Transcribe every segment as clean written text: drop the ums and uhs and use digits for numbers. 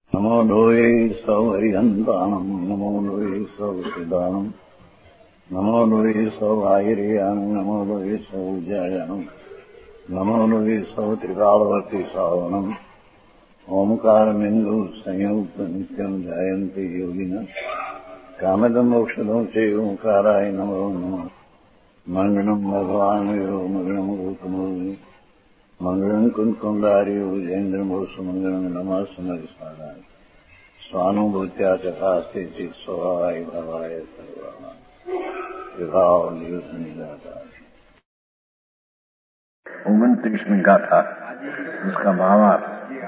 नमो लोये सौहरिहन्ताणम् नमो लोये सौसिदानम् नमो लोये सौभागिर्यानम् नमो लोये सौजायानम् नमो लोये सौत्रिकालवर्ति सावनम् ओंकारमिन्दु संयुक्त नित्यम् जायन्ते योगिनः कामदम् मोक्षदम् च ओंकाराय नमो नमः मङ्गलम् भगवान् वीरो मङ्गलम् गौतमो मंगलम कुंकुंडारी उजेन्द्रमोसु मंगलम नमः समरिसाराय स्वानुभूत्या चकास्ते चित स्वभावाय भवाय सर्वा विभाव नियुद्ध 29वीं गाथा उसका भावार्थ।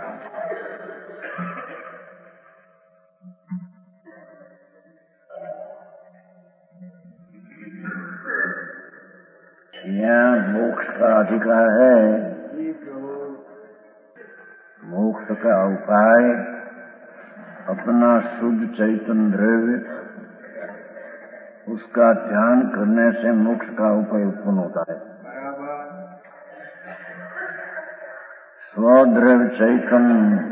यहाँ मोक्ष का अधिकार है। मोक्ष का उपाय अपना शुद्ध चैतन्य द्रव्य उसका ध्यान करने से मोक्ष का उपाय उत्पन्न होता है। स्वद्रव्य चैतन्य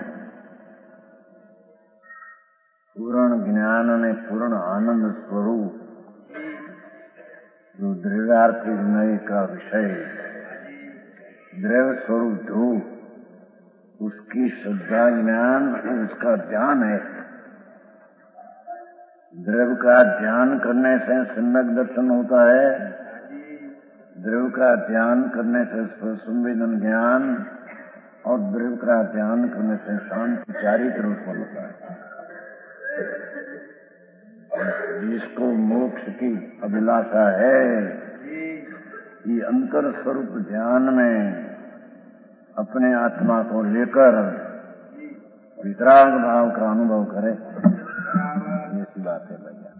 पूर्ण ज्ञान ने पूर्ण आनंद स्वरूप जो द्रव्यार्थी नय का विषय द्रव्य स्वरूप धूप उसकी श्रद्धा ज्ञान उसका ध्यान है। द्रव्य का ध्यान करने से सम्यक दर्शन होता है। द्रव्य का ध्यान करने से संवेदन ज्ञान और द्रव्य का ध्यान करने से शांति चारित्र उत्पन्न होता है। जिसको मोक्ष की अभिलाषा है ये अंतर स्वरूप ध्यान में अपने आत्मा को लेकर वितराग भाव का अनुभव करे। ऐसी बात है भैया।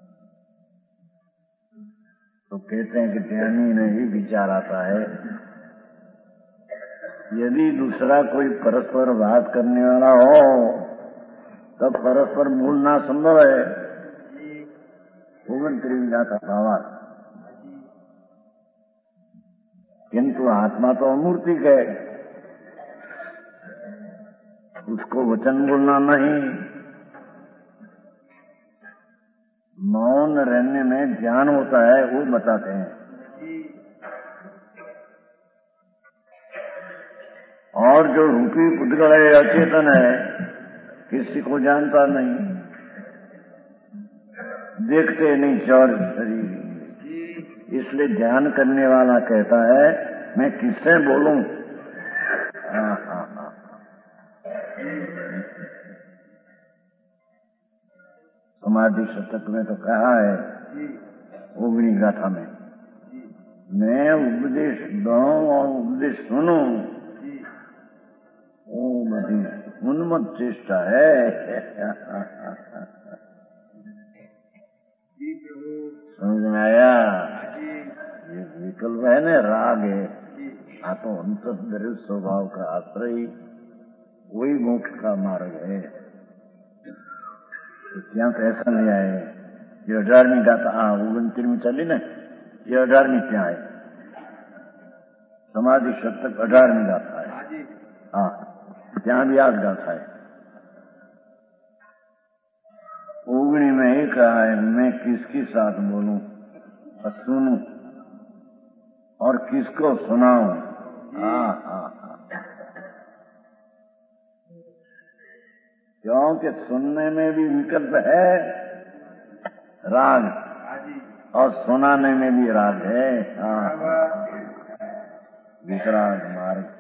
तो कहते हैं कि ध्यानी में ही विचार आता है। यदि दूसरा कोई परस्पर बात करने वाला हो तब परस्पर बोलना संभव है। 29वीं गाथा का भावार्थ। किंतु आत्मा तो अमूर्तिक है, उसको वचन बोलना नहीं। मौन रहने में ध्यान होता है वो बताते हैं। और जो रूपी पुद्गल है अचेतन है किसी को जानता नहीं, देखते नहीं चौर शरीर, इसलिए ध्यान करने वाला कहता है मैं किससे बोलूं। समाधि शतक में तो कहा है 29वीं गाथा में, मैं उपदेश दूं और उपदेश सुनूं वो बड़ी उन्मत्त चेष्टा है। समझ में आया? ये विकल्प है ना, राग है। तो अंतर्द्रव्य स्वभाव का आश्रय वही मोक्ष का मार्ग है। तो ત્યાં तो ऐसा नहीं आए। ये 18वीं गाथा 29वीं चली ना, ये 18वीं क्या है? समाधि शतक 18वीं गाथा है। हाँ, ત્યાં भी 8 गाथा है। 19 में ही कहा है मैं किसके साथ बोलूं और सुनूं और किसको सुनाऊं। क्योंकि सुनने में भी विकल्प है राग और सुनाने में भी राग है। वितराग मार्ग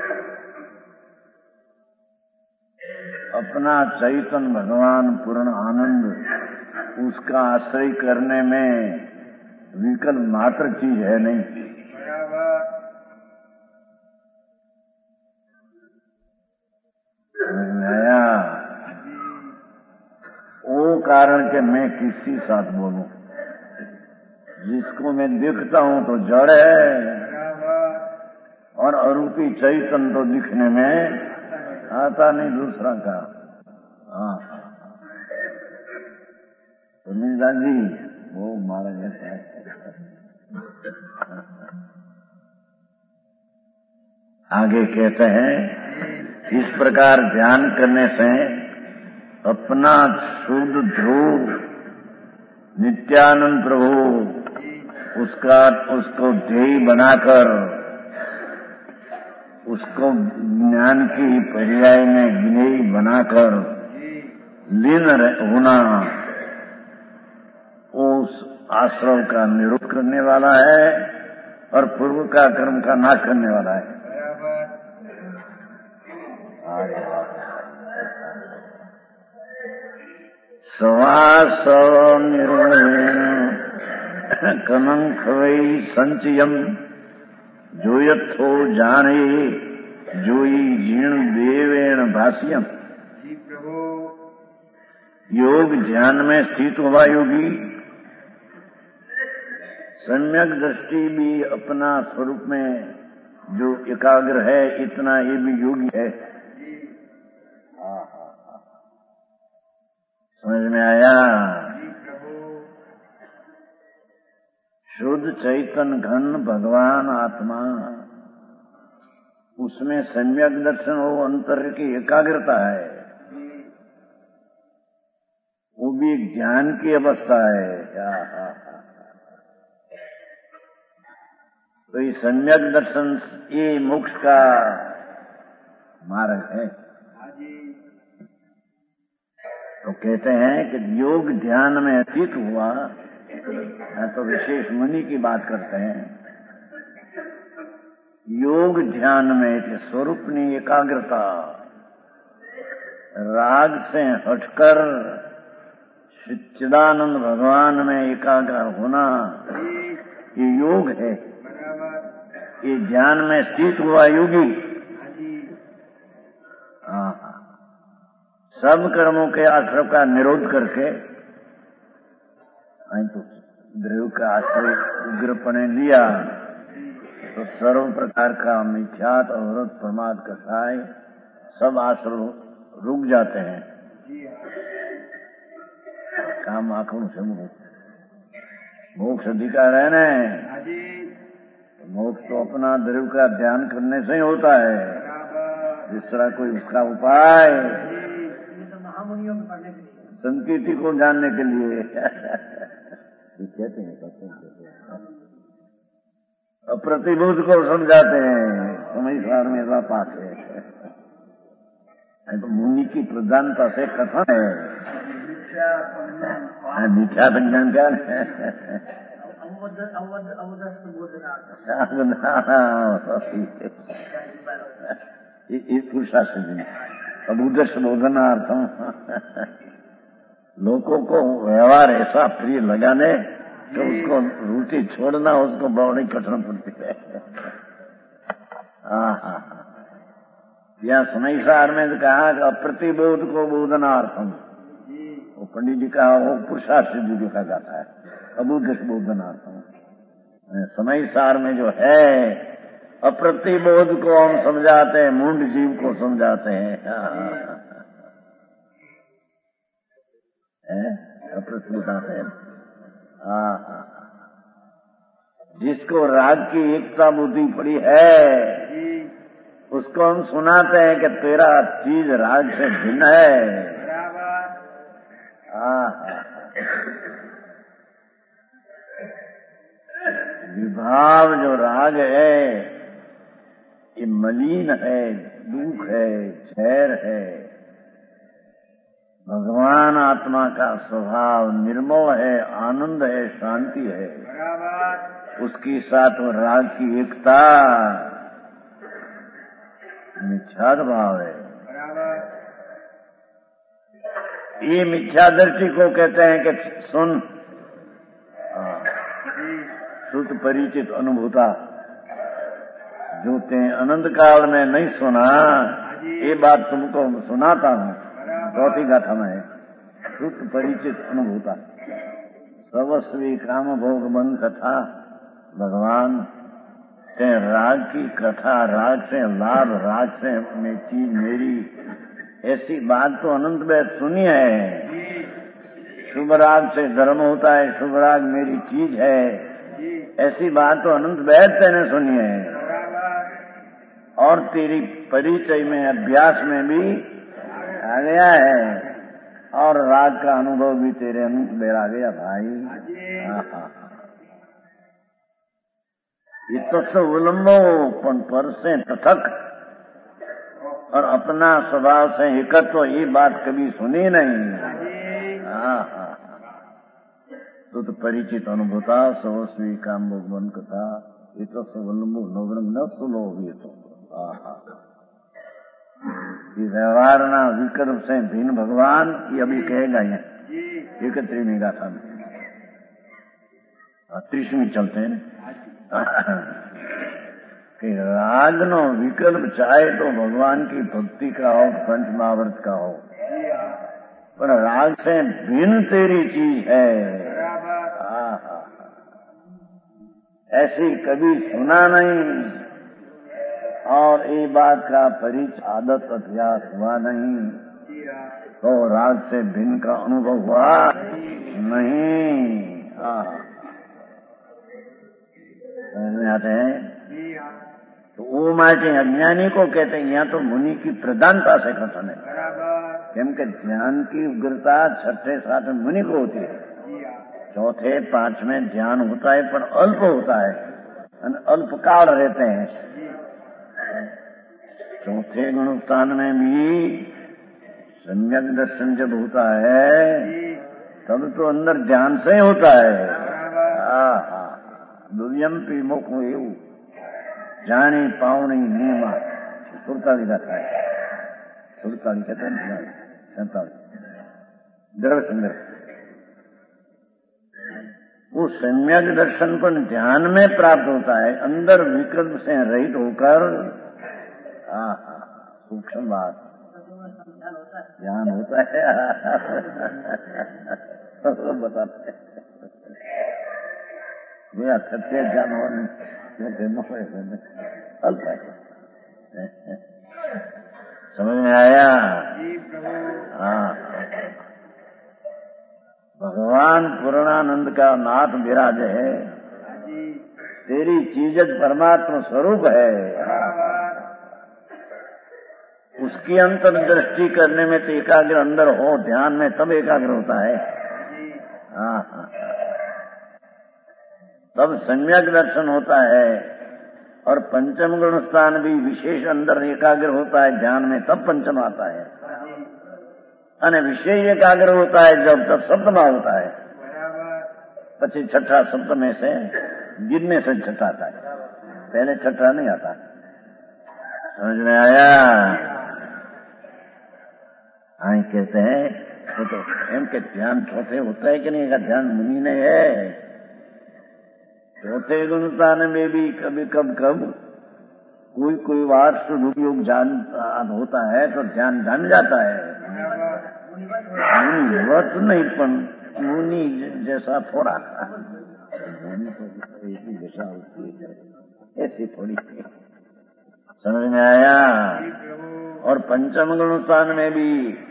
अपना चैतन्य भगवान पूर्ण आनंद उसका आश्रय करने में विकल्प मात्र चीज है नहीं। नया वो कारण के मैं किसी साथ बोलूं। जिसको मैं दिखता हूं तो जड़ है और अरूपी चैतन्य तो दिखने में आता नहीं दूसरा का। तो मीरा जी वो मारा जाता है। आगे कहते हैं इस प्रकार ध्यान करने से अपना शुद्ध ध्रुव नित्यानंद प्रभु उसको ध्येय बनाकर उसको ज्ञान की पर्याय में ज्ञेय बनाकर लीन होना उस आश्रम का निरोध करने वाला है और पूर्व का कर्म का नाश करने वाला है। सवासव निर्वहेण कमंख वै संचयम जो यथो जाने जोई जीर्ण देवेण भाष्यम। योग ध्यान में स्थित हुआ योगी सम्यक दृष्टि भी अपना स्वरूप में जो एकाग्र है इतना ये भी योगी है। समझ में आया? शुद्ध चैतन्य घन भगवान आत्मा उसमें सम्यक दर्शन हो अंतर की एकाग्रता है, वो भी एक ज्ञान की अवस्था है। तो ये सम्यक दर्शन ये मोक्ष का मार्ग है। तो कहते हैं कि योग ध्यान में स्थित हुआ, तो विशेष मुनि की बात करते हैं। योग ध्यान में स्वरूपनी एकाग्रता, राग से हटकर सच्चिदानंद भगवान में एकाग्र होना, ये योग है। ये ध्यान में स्थित हुआ योगी सब कर्मों के आश्रय का निरोध करके तो द्रव्य का आश्रय उग्रपणे लिया तो सर्व प्रकार का मिथ्यात अवरोध प्रमाद कसाय सब आश्रय रुक जाते हैं। काम आंखों से मोक्ष अधिकार है न, मोक्ष तो अपना द्रव्य का ध्यान करने से ही होता है। जिस तरह कोई उसका उपाय संकीर्ति को जानने के लिए कहते हैं, प्रतिभूत को समझाते हैं, समझदार में ऐसा पास है। तो मुनि की प्रधानता से कथन है मिथ्या विज्ञान क्या है, पुरुषार्थ अबुदश बोधनार्थम। लोगों को व्यवहार ऐसा प्रिय लगाने तो उसको रुचि छोड़ना उसको बड़ी कठिन पड़ती है। यह सनईसार में कहा कि अप्रतिबोध को बोधनार्थम, वो पंडित जी का वो पुरुषार्थ सिद्धि लिखा जाता है। अबुदश बोधनार्थम सनईसार में जो है अप्रतिबोध को हम समझाते हैं, मूढ़ जीव को समझाते हैं। अप्रतिबोध है जिसको राग की एकता बुद्धि पड़ी है उसको हम सुनाते हैं कि तेरा चीज राग से भिन्न है। विभाव जो राग है ये मलिन है, दुख है, झैर है। भगवान आत्मा का स्वभाव निर्मल है, आनंद है, शांति है। उसके साथ वो राग की एकता मिथ्या भाव है। ये मिथ्या दृष्टि को कहते हैं कि सुन श्रुत परिचित अनुभूता, जो ते अनंत काल में नहीं सुना ये बात तुमको सुनाता हूँ। चौथी गाथा में है श्रुत परिचित अनुभूता। सर्वस्वी काम भोग बंद कथा, भगवान से राग की कथा, राग से लाभ, राग से चीज मेरी, ऐसी बात तो अनंत में सुनी है। शुभ राग से धर्म होता है, शुभ राग मेरी चीज है, ऐसी बात तो अनंत वैद तेने सुनी है। और तेरी परिचय में अभ्यास में भी आ गया है और राग का अनुभव भी तेरे अंदर आ गया भाई। ये तो सब विलंबोपन पर से पृथक और अपना स्वभाव से एकत्र, तो ये बात कभी सुनी नहीं। तो परिचित अनुभूता सवस्वी काम भगवन कथा, ये तो सब विलंबो नवरंग न सुनो ये तो। ये व्यवहारना विकल्प से भिन्न भगवान, ये अभी कहेगा ये 31वीं गाथा में, 30वीं चलते हैं कि राग नो विकल्प चाहे तो भगवान की भक्ति का हो, पंच महाव्रत का हो, पर राग से भिन्न तेरी चीज है, ऐसी कभी सुना नहीं। और ये बात का परिचय आदत अभ्यास हुआ नहीं, तो राग से भिन्न का अनुभव हुआ नहीं। समझ में आते हैं? तो वो माटे अज्ञानी को कहते हैं, यहाँ तो मुनि की प्रधानता से कथन है, केम के ध्यान की उग्रता 6ठे 7 मुनि को होती है, 4थे 5वें ध्यान होता है पर अल्प होता है, अल्प काल रहते हैं। 4थे गुणस्थान में भी सम्यक दर्शन जब होता है तब तो अंदर ध्यान से होता है। दुर्यम पी मुख एवं जानी पावनी नियमा 47 गाथा है, 47 कहते हैं 47 द्रव संग्रह। वो सम्यक दर्शन पर ध्यान में प्राप्त होता है, अंदर विकल्प से रहित होकर। सूक्ष्म बात ध्यान होता है बताते मेरा सत्य जानवर अल्प है। समझ में आया? भगवान पूर्णानंद का नाथ विराज है, तेरी चीजत परमात्मा स्वरूप है, उसकी अंतर्दृष्टि करने में तो एकाग्र अंदर हो, ध्यान में तब एकाग्र होता है। तब सम्यक दर्शन होता है, और पंचम गुण स्थान भी विशेष अंदर एकाग्र होता है ध्यान में, तब पंचम आता है। અને विशेष एकाग्र होता है जब तब सप्तमा होता है, પછી 6ठा सप्तमे से गिनने से 6ठा आता है, पहले 6ठा नहीं आता। समझ में आया? हाँ कहते हैं तो एम के ध्यान 4थे होता है कि नहीं, का ध्यान मुनि ने है। 4थे गुणस्थान में भी कभी कब कोई बार सदुपयोग जान होता है तो ध्यान जम जाता है। मुनि व्रत नहीं पण मुनि जैसा थोड़ा, मुनि तो एक ही दिशा होती है, ऐसी थोड़ी। समझ में आया? और पंचम गुण स्थान में भी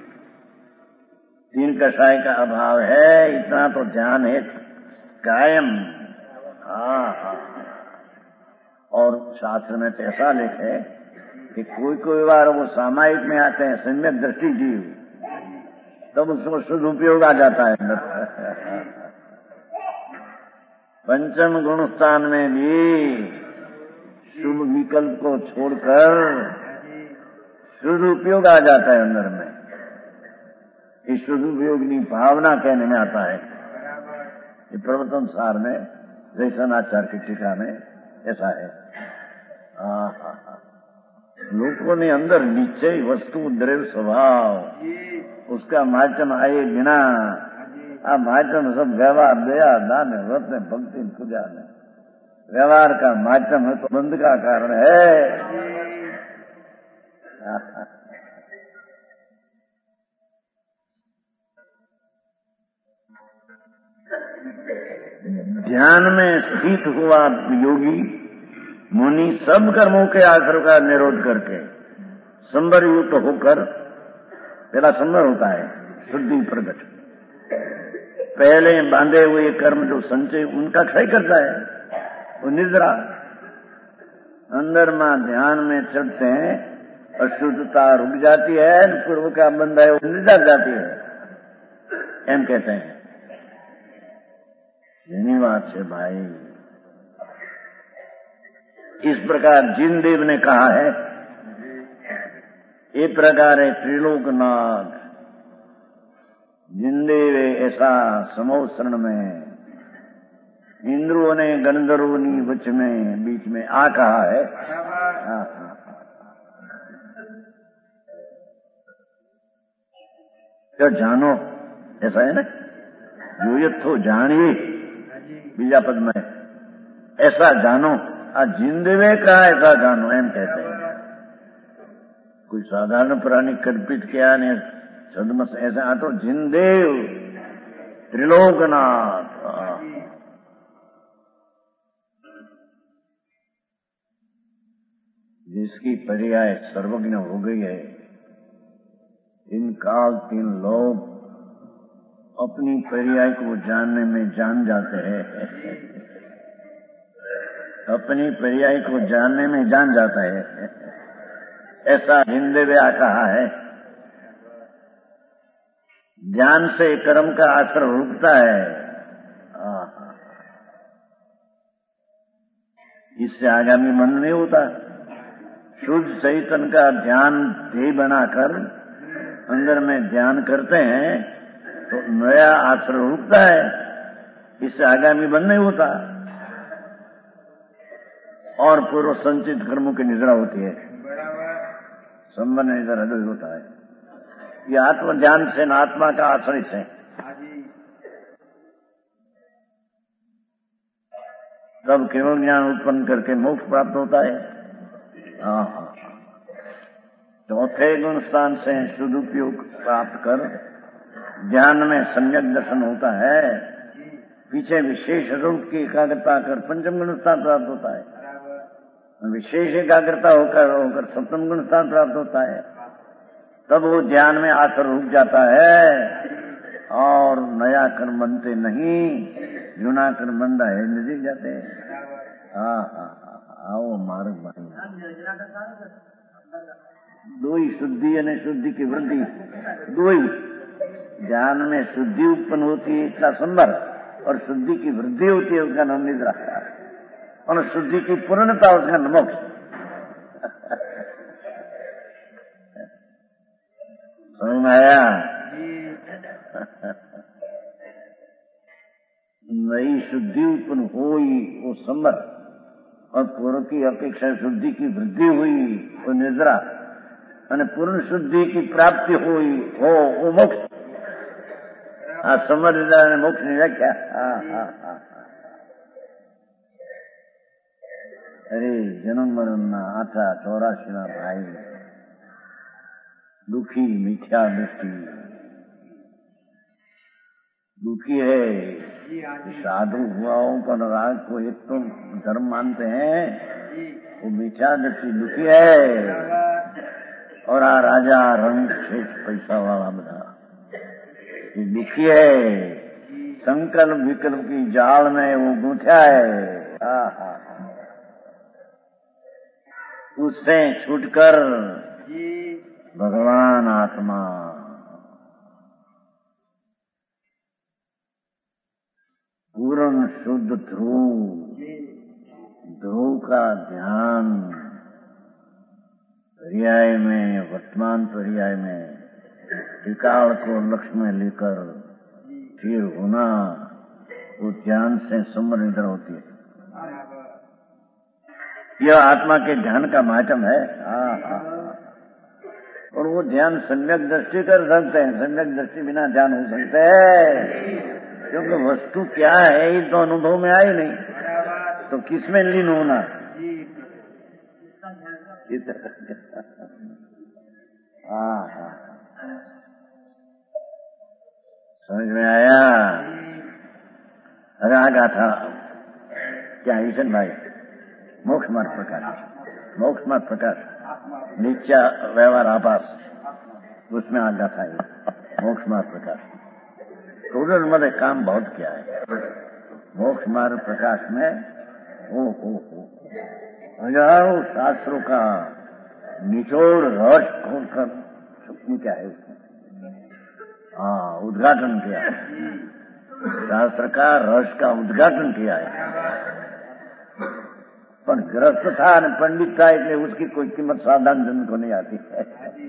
3 कषाय का अभाव है, इतना तो ध्यान है कायम। और शास्त्र में तो ऐसा लिखे कि कोई बार वो सामायिक में आते हैं सम्यक दृष्टि जीव, तब उसको शुद्ध उपयोग आ जाता है। पंचम गुण स्थान में भी शुभ विकल्प को छोड़कर शुद्ध उपयोग आ जाता है अंदर में। इस शुद्ध उपयोगिनी भावना कहने में आता है। ये प्रवर्तन सार में जैसनाचार्य की टीका में ऐसा है। लोगों ने अंदर निश्चय वस्तु द्रव्य स्वभाव उसका माध्यम आए बिना, माध्यम सब व्यवहार दया दान व्रत में भक्ति पूजा में व्यवहार का माध्यम है तो बंध का कारण है। ध्यान में स्थित हुआ योगी मुनि सब कर्मों के आश्रय का निरोध करके संबर युक्त होकर, पहला संबर होता है शुद्धि प्रकट, पहले बांधे हुए कर्म जो संचय उनका क्षय करता है, वो निद्रा। अंदर में ध्यान में चढ़ते हैं, अशुद्धता रुक जाती है, पूर्व का बंधा है वो निद्रा जाती है, एम कहते हैं। यही बात है भाई। इस प्रकार जिन देव ने कहा है, ये प्रकार है त्रिलोकनाथ जिंदेव ऐसा समोसरण में इंद्रों ने गंधर्वों बच में बीच में आ कहा है। क्या जानो, ऐसा है ना, जो ये तो जानिए बीजा पद में ऐसा जानो, जिंदेवे का ऐसा जानो, एम कहते हैं। कोई साधारण प्राणी कल्पित किया ने सदमस ऐसा तो जिंदेव त्रिलोकनाथ जिसकी पर्याय सर्वज्ञ हो गई है। इन काल तीन लोग अपनी पर्याय को जानने में जान जाते हैं, अपनी पर्याय को जानने में जान जाता है, ऐसा हिंदेव्या कहा है। ज्ञान से कर्म का असर रुकता है, इससे आगामी मन नहीं होता। शुद्ध चैतन्य का ध्यान ध्येय बनाकर अंदर में ध्यान करते हैं तो नया आश्रय रुकता है, इससे आगामी बन नहीं होता और पूर्व संचित कर्मों की निद्रा होती है, संबंध निद्रा हृदय होता है। ये आत्मज्ञान से न आत्मा का आश्रय से तब केवल ज्ञान उत्पन्न करके मोक्ष प्राप्त होता है। चौथे गुण स्थान से सदुपयोग प्राप्त कर ज्ञान में सम्यक दर्शन होता है। पीछे विशेष रूप की एकाग्रता कर पंचम गुण स्थान प्राप्त होता है। विशेष एकाग्रता होकर सप्तम गुण स्थान प्राप्त होता है। तब वो ज्ञान में आसर रुक जाता है और नया कर्म बनते नहीं, जुना कर्म बंदा है नजदीक जाते हैं। आओ मार्ग बन दो ही शुद्धि यानी शुद्धि की वृद्धि, दो ही ज्ञान में शुद्धि उत्पन्न होती है इतना संभव, और शुद्धि की वृद्धि होती है उसका नाम निद्रा, और शुद्धि की पूर्णता उसका नाम मोक्ष। समझ में आया? नई शुद्धि उत्पन्न हुई वो संभव, और पूर्व की अपेक्षा शुद्धि की वृद्धि हुई वो निद्रा, અને પૂર્ણ શુદ્ધિ की प्राप्ति हुई हो वो मोक्ष। समझदार ने मोक्ष नहीं व्याख्या। अरे जन्म मरण ना आठा 84 ना भाई दुखी मिथ्या दृष्टि दुखी है। साधु हुआओं पर राग को एक तो धर्म मानते हैं, वो मिथ्या दृष्टि दुखी है। और आ राजा रंग शेष पैसा वाला बना ये दुखी है, संकल्प विकल्प की जाल में वो गूंथा है। उससे छूटकर भगवान आत्मा पूर्ण शुद्ध ध्रुव का ध्यान पर्याय में, वर्तमान पर्याय में त्रिकाल को लक्ष्य में लेकर स्थिर होना, वो ध्यान से सम्मर निद्रा होती है। यह आत्मा के ध्यान का माध्यम है। और वो ध्यान सम्यक दृष्टि कर सकते हैं, सम्यक दृष्टि बिना ध्यान हो सकते है, क्योंकि वस्तु क्या है ये तो अनुभव में आई नहीं, तो किसमें लीन होना। समझ में आया? अरे आगा था क्या ईशन भाई? मोक्ष मार्ग प्रकाश, मोक्ष मार्ग प्रकाश नीचा व्यवहार आभास, उसमें आगा था मोक्ष मार्ग प्रकाश। टोटल मध्य काम बहुत किया है मोक्ष मार्ग प्रकाश में। हो हजारों शास्त्रों का निचोड़ रस खोलकर सुकून क्या है उसमें, हाँ, उद्घाटन किया है। शास्त्र का रस का उद्घाटन किया है। पर ग्रस्त था न पंडित था, इसलिए उसकी कोई कीमत साधारण जन को नहीं आती है।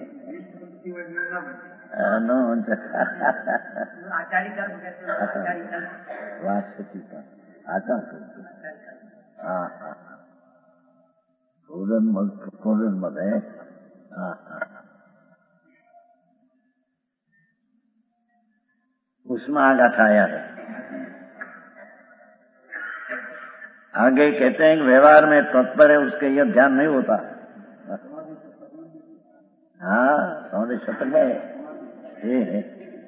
बात सच्ची था। आता हाँ हाँ, कोलन मत है। हाँ हाँ, उसमें आगा ठाया है। आगे कहते हैं कि व्यवहार में तत्पर है, उसके यह ध्यान नहीं होता। हाँ, समझे शतक में ये है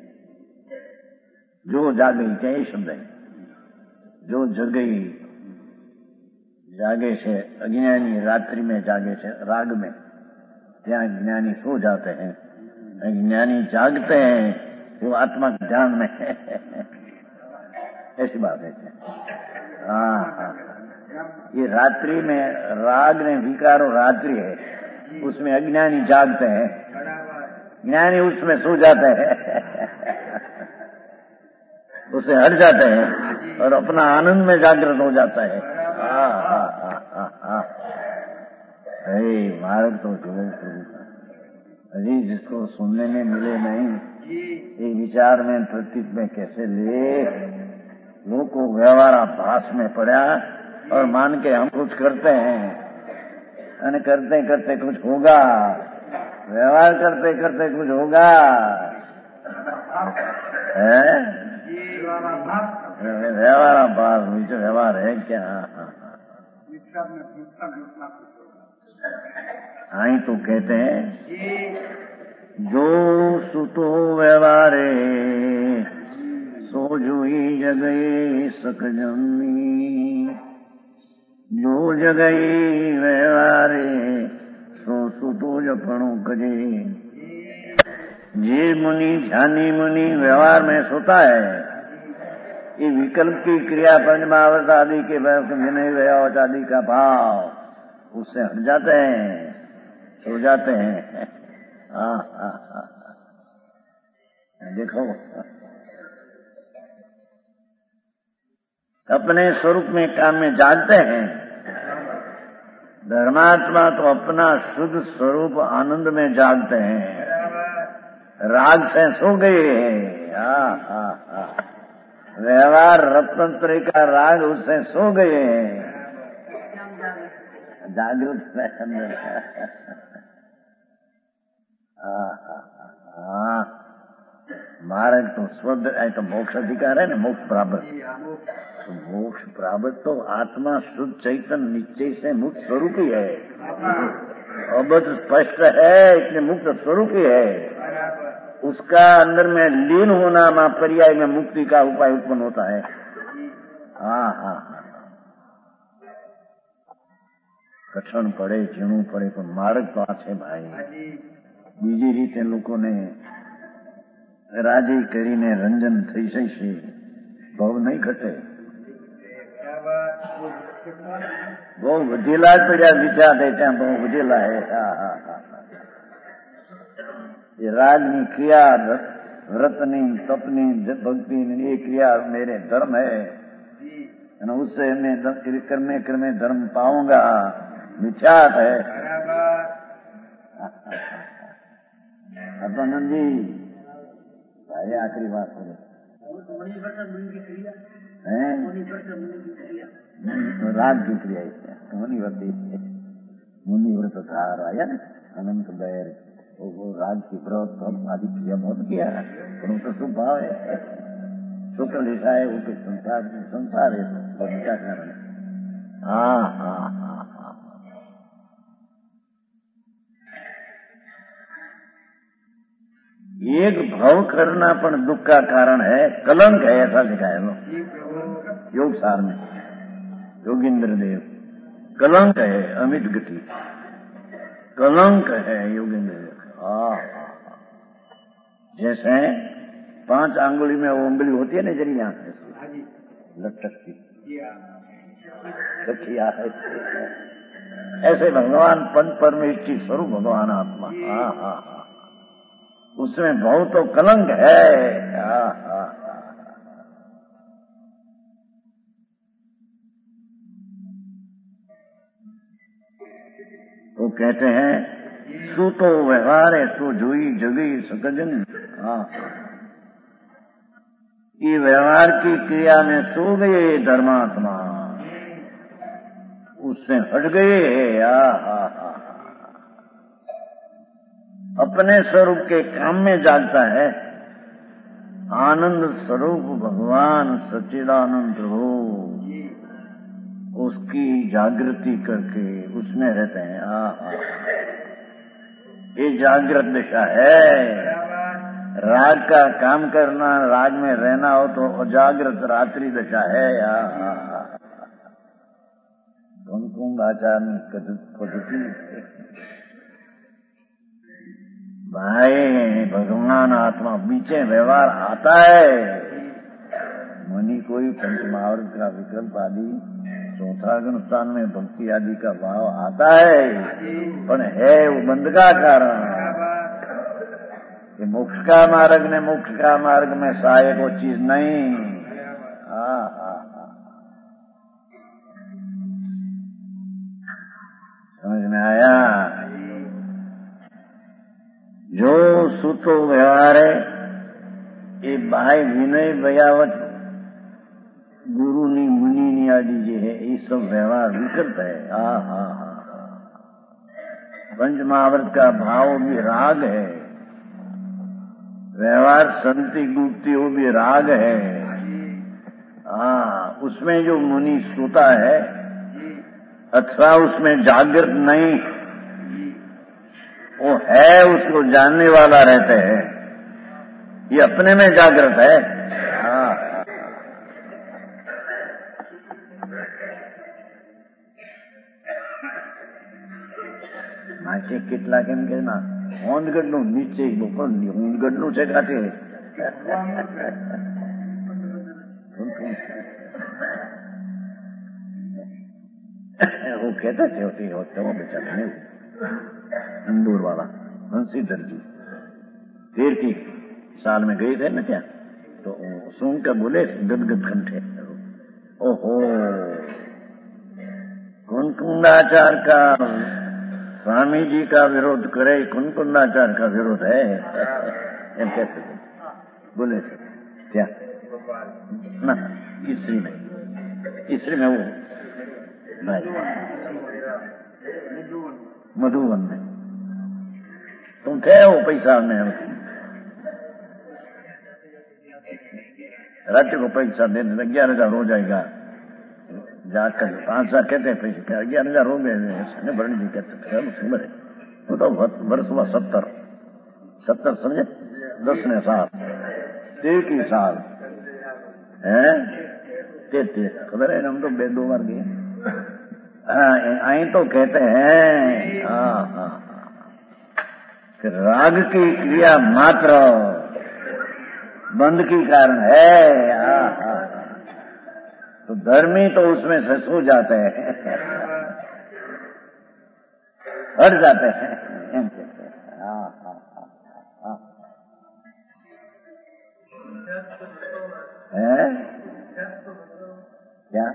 जो जागे, क्या ये शब्द है, जो जगई जागे से अज्ञानी, रात्रि में जागे से राग में, ત્યાં ज्ञानी सो जाते हैं, ज्ञानी जागते हैं, वो आत्मा के ध्यान में है। ऐसी बात है। हाँ हाँ, ये रात्रि में राग ने विकार और रात्रि है, उसमें अज्ञानी जागते हैं, ज्ञानी उसमें सो जाते हैं, उसे हट जाते हैं और अपना आनंद में जागृत हो जाता है। हाँ हाँ हाँ हाँ हाँ, मार्ग तो जो अजी जिसको सुनने में मिले नहीं, ये विचार में प्रतीक में कैसे ले, लोग को व्यवहाराभास में पड़ा और मान के हम कुछ करते हैं, और करते करते कुछ होगा, व्यवहार करते करते कुछ होगा, है व्यवहाराभास, मुझे व्यवहार है क्या? आई तो कहते हैं जो सुतो व्यवहारे सो जुई जगई सक जमी, जो जगई व्यवहारे सो सुतो जपणु कजे। जे मुनि ध्यानी मुनि व्यवहार में सोता है, ये विकल्प की क्रिया पंचमावत आदि के विनय व्यवहार आदि का भाव उससे हट जाते हैं, सो जाते हैं। हाँ हाँ हाँ, देखो अपने स्वरूप में काम में जागते हैं। धर्मात्मा तो अपना शुद्ध स्वरूप आनंद में जागते हैं, राग से सो गए हैं। हाँ हाँ हाँ, व्यवहार रत्नत्रय का राग उससे सो गए हैं, जागृत अंदर। मार्ग तो स्वर्ग तो मोक्ष अधिकार है ना, मोक्ष प्राप्त। तो मोक्ष प्राप्त तो आत्मा शुद्ध चैतन्य निश्चय से मुक्त स्वरूप ही है, अब तो स्पष्ट है, इसलिए मुक्त स्वरूप ही है। उसका अंदर में लीन होना मां पर्याय में मुक्ति का उपाय उत्पन्न होता है। हाँ हाँ हाँ, कठिन पड़े झीणू पड़े तो मार्ग तो आ છે ભાઈ। બીજી રીતે લોકોને રાજી કરીને રંજન થઈ જશે, ભાવ નહીં ઘટે। બહુ વધેલા જ પડ્યા વિચાર થાય, ત્યાં બહુ વધેલા હે। હા હા હા, ये रागनी क्रिया व्रतनी तपनी भक्ति ये क्रिया मेरे धर्म है, उससे मैं क्रमे क्रमे धर्म पाऊंगा, विख्यात है। अतनंद जी भाई आखिरी बात बोले राग की क्रिया मुनि व्रत धार आया ना, अनंत बैर वो राग की व्रत आदि क्रिया बहुत किया, पर उनका स्वभाव है शुक्ल लिखा है, वो संसार है, क्या कारण है। हाँ हाँ हाँ हाँ, एक भाव करना पर दुख का कारण है, कलंक है, ऐसा लिखा है लोग योग सार में। योगींद्र देव कलंक है, अमित गति कलंक है योगींद्र देव। जैसे 5 आंगुली में वो उंगली होती है ना, जरी यहाँ लटकती कठिया है, ऐसे भगवान पंच परमेष्टि स्वरूप भगवान आत्मा। हाँ हाँ हाँ, उसमें बहुत तो कलंक है। वो कहते हैं सू तो व्यवहार है तो जोई जगी सकजन। ये व्यवहार की क्रिया में सो गए धर्मात्मा, उससे हट गए। अपने स्वरूप के काम में जागता है। आनंद स्वरूप भगवान सच्चिदानंद हो, उसकी जागृति करके उसमें रहते हैं। ये जागृत दिशा है। राग का काम करना, राग में रहना हो तो अजागृत रात्रि दशा है। कुमकुम आचार्य पद्धति भाई भगवान आत्मा बीचे व्यवहार आता है। मनी कोई पंचमहावर्त का विकल्प आदि चौथा स्थान में भक्ति आदि का भाव आता है, पर है वो बंध का कारण। मोक्ष का मार्ग ने मोक्ष का मार्ग में सहायक वो चीज नहीं। समझ में आया? जो सूतो व्यवहार है ये बाह्य विनय बयावत गुरुनी मुनि आदि जो है ये सब व्यवहार विकल्प है। पंच महावर्त का भाव भी राग है। व्यवहार संति गुप्ति वो भी राग है। उसमें जो मुनि सोता है अथवा उसमें जागृत नहीं, वो है उसको जानने वाला रहते हैं। ये अपने में जागृत है। નાચે કેટલા કેમ કે ના હોંદગઢનું નીચે હોંદગઢનું છે કાંઠે वो कहता थे होते वो बेचारे ने इंदौर वाला हंसीधर जी 13 साल में गए थे ना क्या, तो सुन कर बोले गदगद कंठे, ओहो कुंकुंदाचार का स्वामी जी का विरोध करे, कुंकुंदाचार का विरोध है। कैसे बोले थे क्या ना, इसरी में वो मधुबन में तुम थे वो पैसा में राज्य को पैसा देने 11,000 हो जाएगा जाकर 5,000 कहते हैं पैसे 11,000 हो गए भरण जी कहते उम्र है वो तो वर्ष हुआ 70 समझे 10 ने साल 13 साल है 33 खबर है हम तो 2 बार गए। आई तो कहते हैं कि राग की क्रिया मात्र बंध की कारण है। तो धर्मी तो उसमें से सो जाते हैं, हट जाते हैं। क्या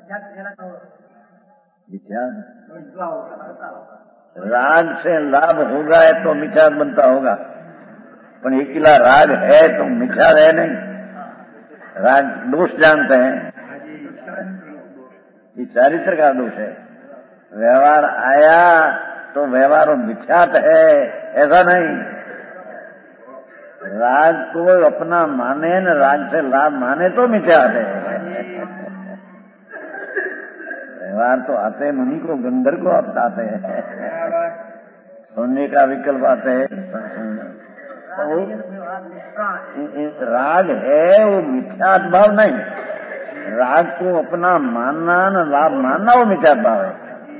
राग से लाभ होगा है तो मिथ्या बनता होगा, पर एक किला राग है तो मिथ्या है नहीं। राग दोष जानते हैं, ये चारित्र का दोष है। व्यवहार आया तो व्यवहार मिथ्यात है ऐसा नहीं। राग को अपना माने न राग से लाभ माने तो मिथ्यात है। व्यवहार तो आते मुनि को गंधर को अपनाते हैं, सोने का विकल्प आते हैं। तो राग है वो मिथ्यात भाव नहीं, राग को अपना मानना न लाभ मानना वो मिथ्यात भाव है।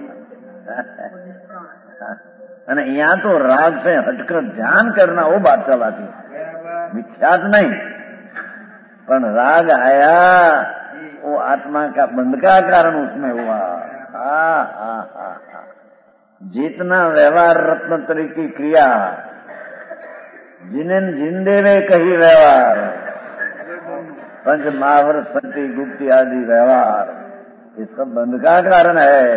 यहाँ तो राग से हटकर ध्यान करना वो बात चलाती, मिथ्यात नहीं। पर राग आया वो आत्मा का बंध का कारण उसमें हुआ। जितना व्यवहार रत्न तरी की क्रिया जिन्हें जिंदे में कही व्यवहार, पंच महावर शक्ति गुप्ति आदि व्यवहार, ये सब बंध का कारण है।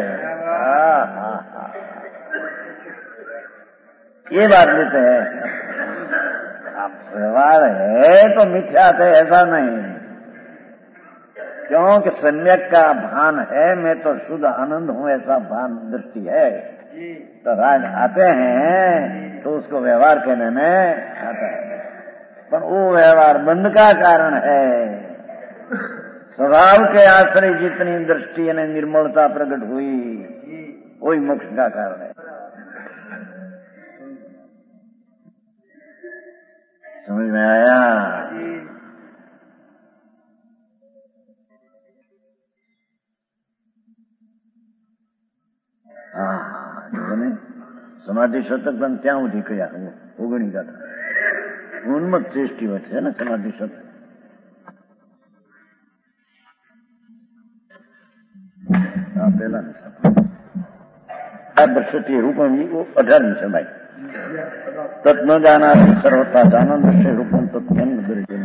ये बात लेते हैं। व्यवहार है तो मिथ्या है ऐसा नहीं, क्योंकि सम्यक का भान है, मैं तो शुद्ध आनंद हूं ऐसा भान दृष्टि है, तो राग आते हैं तो उसको व्यवहार कहने में आता है। पर वो व्यवहार बंध का कारण है। स्वभाव के आश्रय जितनी दृष्टि यानी निर्मलता प्रकट हुई वही मोक्ष का कारण है। समझ में आया? समाधि शतक પણ ત્યાં ઉઠી ગયા ઓગણી ગાતા ઉન્મત્ત ચેષ્ટી વચ્ચે ને સમાધિ શતક પેલા દર્શતી રૂપમ वो 18મી સભાઈ तत् न जाना सर्वता जाना दृश्य रूपम तत्म दर्जन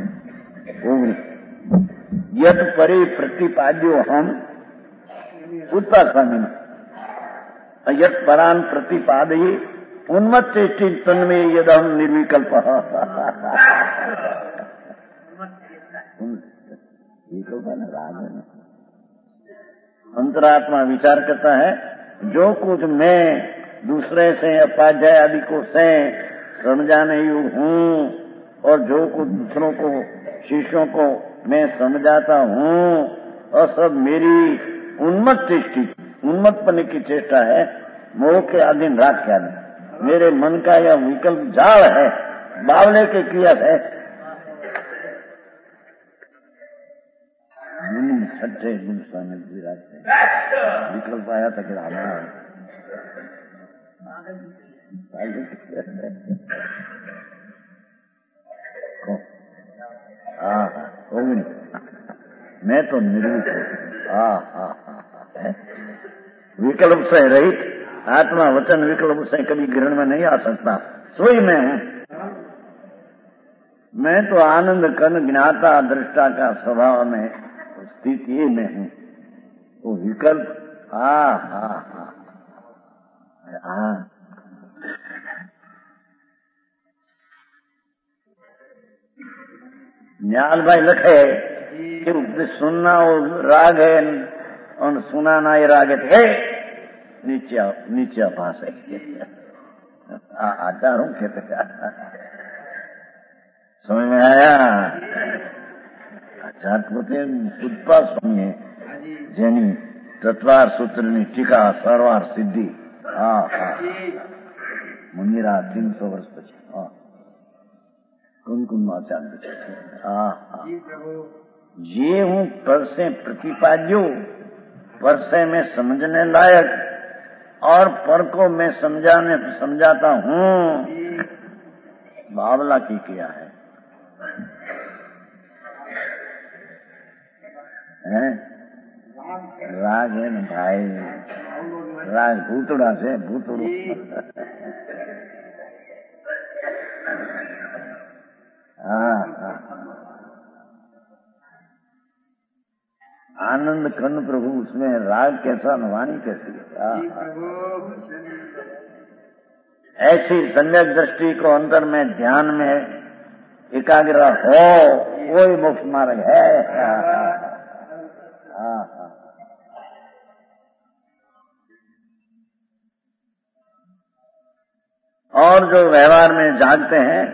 यद परे प्रतिपाद्यो हम उत्पाद स्वामी यद परान प्रतिपादये उन्मत्त चेष्टि तन्मे यदहम निर्विकल्प। अंतरात्मा विचार करता है जो कुछ मैं दूसरे से उपाध्याय आदि को से समझाने योग्य हूँ और जो कुछ दूसरों को शिष्यों को मैं समझाता हूँ और सब मेरी उन्मत्त चेष्टि उन्मत्तपने की चेष्टा है, मोह के अधीन राग के अधीन मेरे मन का यह विकल्प जाल है, बावले के क्रिया है। छठे गुण स्वामी विकल्प आया था कि मैं तो निर्विकल्प विकल्प से रहित आत्मा वचन विकल्प से कभी ग्रहण में नहीं आ सकता, सोई मैं हूं। मैं तो आनंद कन ज्ञाता दृष्टा का स्वभाव में स्थिति में हूं। वो विकल्प न्याल भाई लखे कि सुनना वो राग है और सुनाना ये राग है, नीचे भाष है आचारों के समझ में आया? आचार પોતે ઉત્પાદ સ્વામી है જેની તત્વાર સૂત્રની ટીકા સરવાર સિદ્ધિ મુનિરા 300 વર્ષ પછી कुमकुम आचार्य ये हूँ पर से प्रतिपाद्यो, पर से मैं समझने लायक और पर को मैं समझाता हूँ। बावला की किया है राग है न भाई, राग भूतड़ा से भूतड़ो आनंद कर्ण प्रभु उसमें राग कैसा न वाणी कैसी ऐसी सम्यक दृष्टि को अंतर में ध्यान में एकाग्र हो वही मोक्ष मार्ग है। और जो व्यवहार में जागते हैं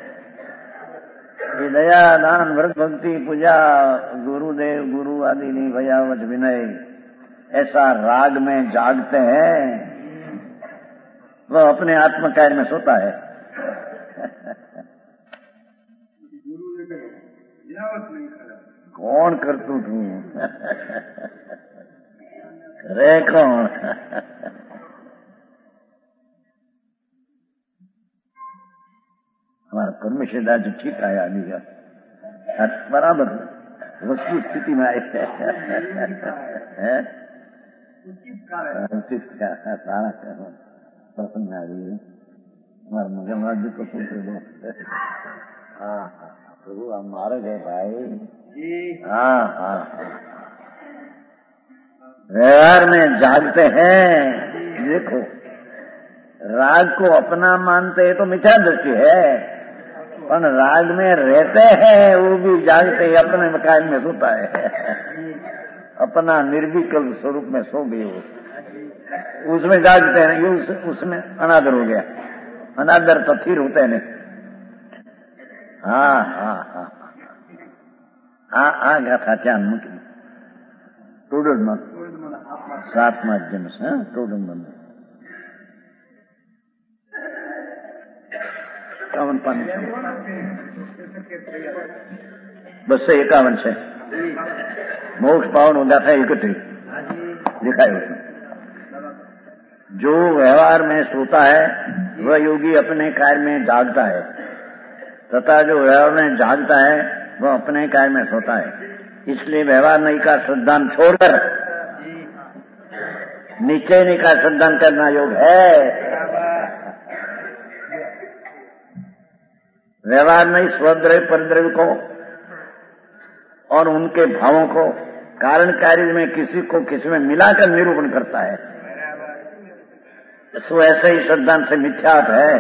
दया दान व्रत भक्ति पूजा गुरुदेव गुरु आदि नहीं भयावच विनय ऐसा राग में जागते हैं, वह अपने आत्मकार्य में सोता है। कौन करतू तू रे कौन हमारा परमेश्वर दास ठीक आया अलीगढ़ बराबर वस्तु स्थिति में आए उचित सारा प्रसन्न आ गई मुझे महाराज जी को पूछ दो। हाँ प्रभु हम मारे गए भाई। हाँ व्यवहार में जागते हैं। देखो राग को अपना मानते हैं तो मिथ्या दृष्टि है, पर राग में रहते हैं वो भी जागते ही अपने मकान में सोता है। अपना निर्विकल्प स्वरूप में सो गए वो, उसमें जागते हैं। ये उसमें अनादर हो गया, अनादर तो फिर होते नहीं। गाथा ध्यान मुख्य टोडल मन 7 जन से टोडल मन 251 છે। मोक्ष पावन हो जाता है 31 लिखा है उसमें। जो व्यवहार में सोता है वह योगी अपने कार्य में जागता है, तथा जो व्यवहार में जागता है वह अपने कार्य में सोता है। इसलिए व्यवहार नहीं का सिद्धांत छोड़कर निश्चय नहीं का सिद्धांत करना योग है। व्यवहार नहीं स्वद्रव्य परद्रव्य को और उनके भावों को कारण कार्य में किसी को किसी में मिलाकर निरूपण करता है, सो ऐसे ही सिद्धांत से मिथ्यात है।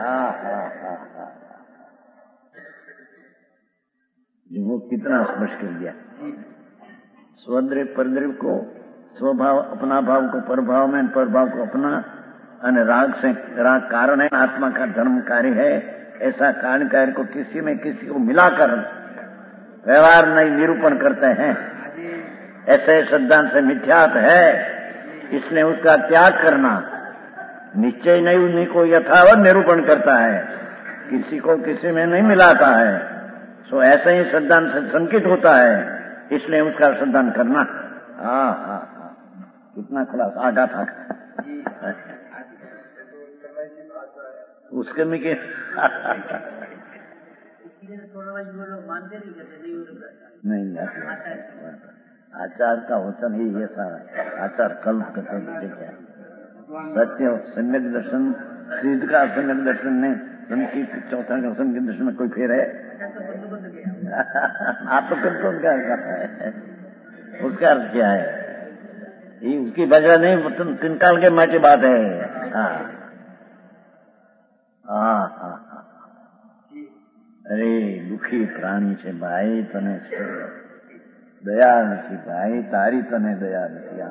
वो कितना स्पष्ट कर दिया। स्वद्रव्य परद्रव्य को स्वभाव अपना भाव को परभाव में, परभाव को अपना, और राग से राग कारण है, आत्मा का धर्म कार्य है। ऐसा कारण कार्य को किसी में किसी को मिलाकर व्यवहार नहीं निरूपण करते हैं, ऐसे सिद्धांत से मिथ्यात है। इसलिए उसका त्याग करना, निश्चय नहीं उन्हीं को यथावत निरूपण करता है, किसी को किसी में नहीं मिलाता है, सो ऐसे ही सिद्धांत से संकित होता है। इसलिए उसका सिद्धांत करना। कितना खुलास आगा था उसके में के नहीं आचार का वचन ही ये सारा आचार कल्प करते क्या सत्य सम्यक दर्शन सिद्ध का सम्यक दर्शन ने उनकी चौथा का सम्यक दर्शन में कोई फेर है? आप तो फिर तो क्या है उसका अर्थ क्या है? ये उसकी वजह नहीं, तिनकाल के माँ की बात है। अरे दुखी प्राणी છે ભાઈ તને દયા નથી ભાઈ, તારી તને દયા નથી।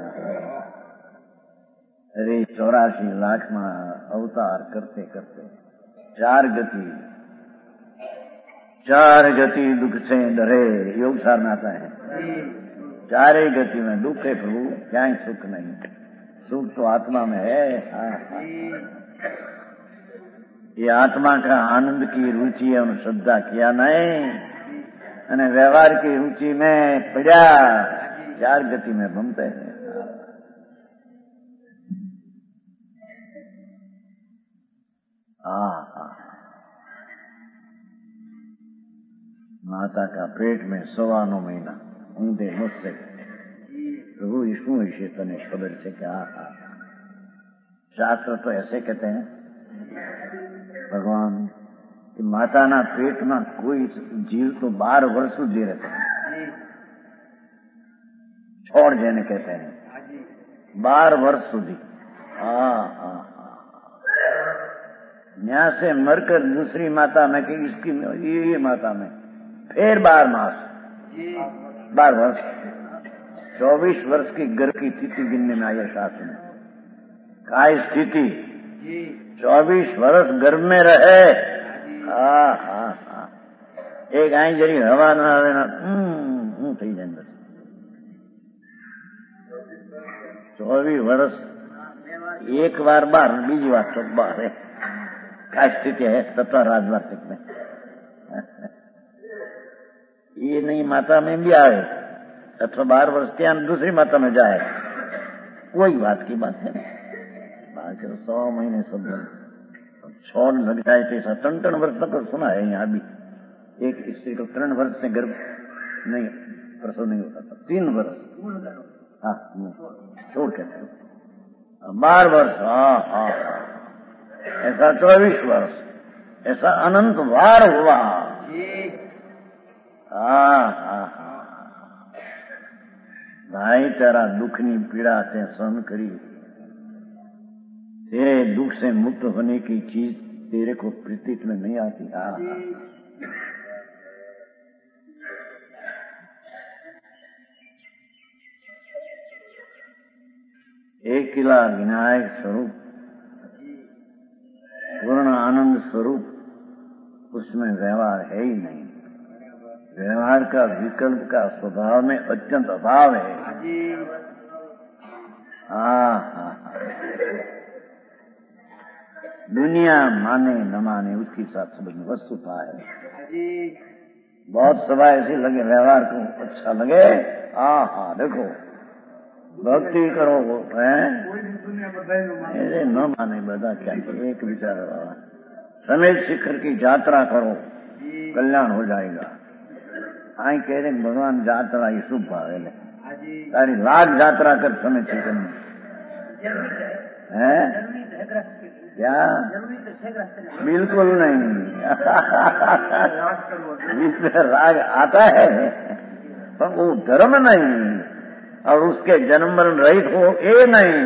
अरे 84 लाख में अवतार करते करते चार गति दुख से डरे योग सार में आता है। चारे गति में दुख है प्रभु, क्या सुख नहीं। सुख तो आत्मा में है। ये आत्मा का आनंद की रुचि और श्रद्धा किया नहीं, અને व्यवहार की रुचि में पड़ा 4 गति में भमते हैं। माता का पेट में 9 महीना ऊंधे मुझसे प्रभु विष्णु विषय तने खबर से क्या। शास्त्र तो ऐसे कहते हैं भगवान कि माता ना पेट में कोई जीव तो 12 वर्ष સુધી रहते हैं। छोड़ देने कहते हैं 12 वर्ष સુધી। यहाँ से मरकर दूसरी माता में कि इसकी ये माता में फिर 12 मास 12 वर्ष 24 वर्ष की गर्भ की स्थिति गिनने में आई शास्त्र में। काय स्थिति 24 वर्ष गर्भ में रहे। एक आई जरी हवा न आवे ना थी जाए बस 24 वर्ष एक बार बार बीजी बार तो बार है। क्या स्थिति है तथा राजवार्तिक में ये नहीं माता में भी आए अथवा 12 वर्ष त्या दूसरी माता में जाए, कोई बात की बात है। 100 महीने सब छोड़ लग जाए तो 3 वर्ष तक सुना है। यहाँ भी एक स्त्री को 3 वर्ष से गर्भ नहीं प्रसव नहीं होता था। 3 वर्ष छोड़ कहते 12 वर्ष। ऐसा 24 वर्ष, ऐसा अनंत बार हुआ। भाई तेरा दुखनी पीड़ा ते सहन करी, तेरे दुख से मुक्त होने की चीज तेरे को प्रतीत में नहीं आती। एक किला विनायक स्वरूप, पूर्ण आनंद स्वरूप, उसमें व्यवहार है ही नहीं। व्यवहार का विकल्प का स्वभाव में अत्यंत अभाव है। दुनिया माने न माने उसके साथ संबंध वस्तुता है। बहुत सभा ऐसी लगे व्यवहार को अच्छा लगे, देखो भक्ति करो ऐसे न माने बता क्या। एक विचार समेत शिखर की यात्रा करो, कल्याण हो जाएगा। आई कह रहे भगवान यात्रा ये शुभ भाव है, तारी लाख यात्रा कर समय शिखर में है क्या? बिल्कुल नहीं। इसमें राग आता है पर वो धर्म नहीं, और उसके जन्म मरण रहित हो ये नहीं।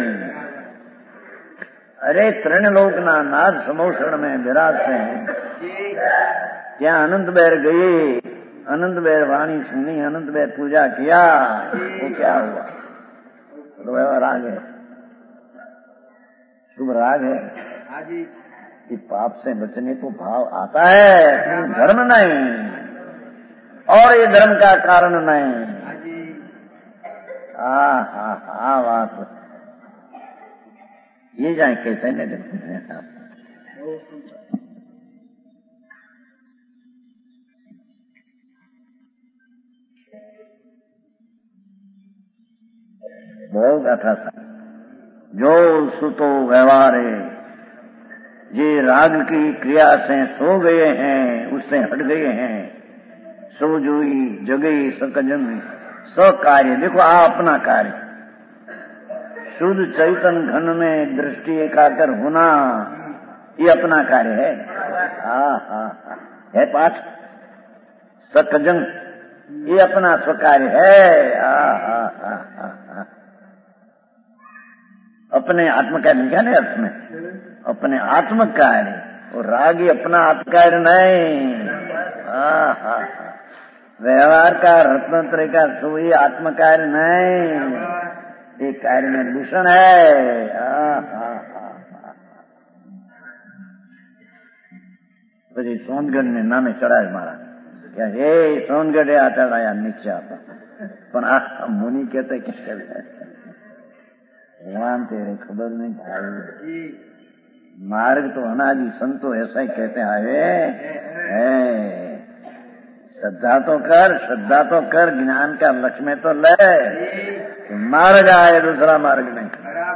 अरे त्रिलोक ना नाथ समोषण में विराजते हैं, क्या अनंत बैर गए, अनंत बैर वाणी सुनी, अनंत बैर पूजा किया, वो क्या हुआ? तो राग है, शुभ राग है कि पाप से बचने को भाव आता है, धर्म नहीं, और ये धर्म का कारण नहीं। बात ये जाए कैसे नहीं देखते हैं। बहुत अच्छा सा जो सुतो व्यवहारे, ये राग की क्रिया से सो गए हैं, उससे हट गए हैं। सो जोई जगई सकजन कार्य। देखो अपना कार्य, शुद्ध चैतन्य घन में दृष्टि एकाग्र होना, ये अपना कार्य है। है पाठ सकजन, ये अपना स्वकार्य है। अपने आत्म कार्य क्या नहीं, अर्थ में अपने आत्म कार्य, और राग ही अपना आत्म कार्य नहीं। व्यवहार का रत्नत्रय का सोई आत्म कार्य नहीं, ये कार्य में दूषण है। પછી સોનગઢ ને નામે ચડાય મારા, એ સોનગઢ આ ચડાયા નીચે आता, પણ આ मुनि कहते कि भगवान तेरे खबर नहीं भाई, मार्ग तो अनादि संतो ऐसा ही कहते आए। श्रद्धा तो कर, ज्ञान का लक्ष्य में तो ले, मार्ग आए दूसरा मार्ग नहीं।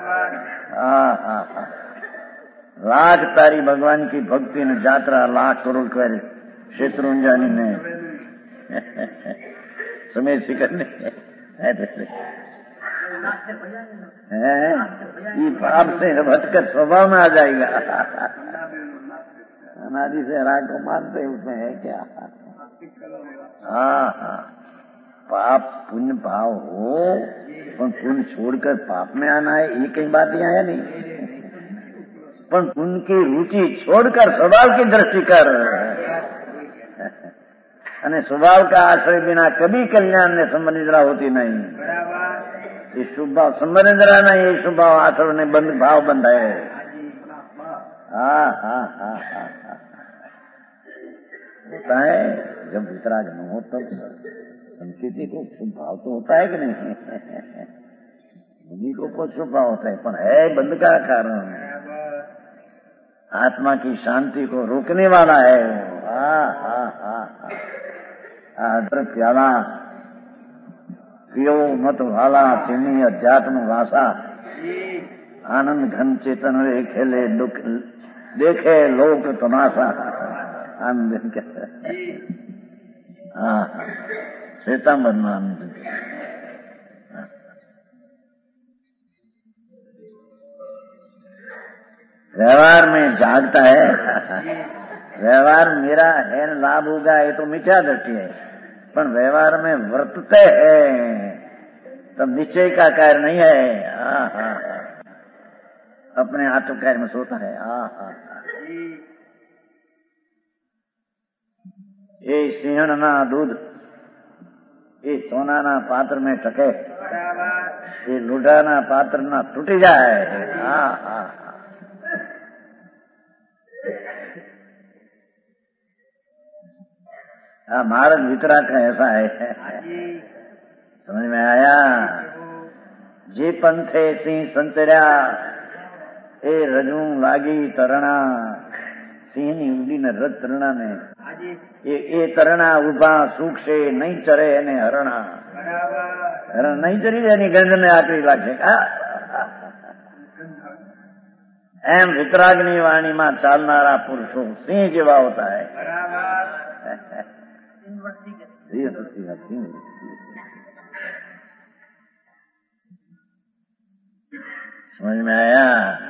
लाख तारी भगवान की भक्ति ने यात्रा लाख करोड़ कर शत्रुंजनी ने समय शिखर ने ये पाप से भटकर स्वभाव में आ जाएगा। अनादि से राग को मानते उसमें है क्या? पाप पुण्य भाव हो, पर पुण्य छोड़कर पाप में आना है, ये कई बात यहाँ है नहीं। पर पुण्य की रुचि छोड़कर स्वभाव की दृष्टि कर, અને स्वभाव का आश्रय बिना कभी कल्याण ने संबंधित होती नहीं। ये शुभ भाव संबंधित नहीं, ये शुभ भाव आश्रय ने बंद भाव बंद है। होता है जब दूसरा जन्म हो तब संस्कृति को शुभ भाव तो होता है कि नहीं? बुद्धि को शुभ भाव होता है, पर है बंद का कारण, आत्मा की शांति को रोकने वाला है। प्याला पियो मत वाला चीनी अध्यात्म भाषा, आनंद घन चेतन वे खेले दुख देखे लोक तमाशा। आनंद श्वेतांबर आनंद व्यवहार में जागता है। व्यवहार मेरा है लाभ होगा ये तो मिथ्या दृष्टि है, पर व्यवहार में वर्तते है तब निश्चय का कार्य नहीं है। अपने हाथों कार्य में सोता है। ये सिंहणना दूध ये सोनाना पात्र में टके, ये लुढ़ाना पात्र ना टूट जाए। महाराज वितरा का ऐसा है, समझ में आया। जे पंथे सिंह संतर्या ए रजू लागी तरणा, सिंह ની ઉડીને રજ તરણા ને એ તરણા ઉભા સુખ છે નહીં ચરે એને હરણા, હરણ નહીં ચરી એની ગંધને આકરી લાગશે। એમ વિતરાગની વાણીમાં ચાલનારા પુરુષો સિંહ જેવા હોતા है। समझ में आया।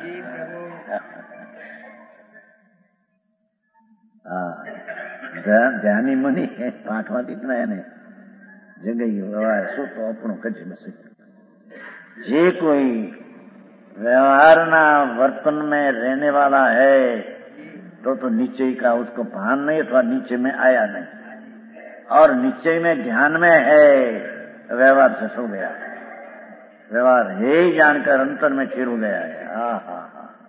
ધ્યાની મુનિ પાઠમાં ઇतना એને જગઈ શું તો આપણું કચ્છ બસે। જે कोई व्यवहारना वर्तन में रहने वाला है तो निश्चय का उसको भान नहीं अथवा निश्चय में आया नहीं, और निश्चय में ध्यान में है व्यवहार से सो गया, व्यवहार है ही जानकर अंतर में चिर गया है।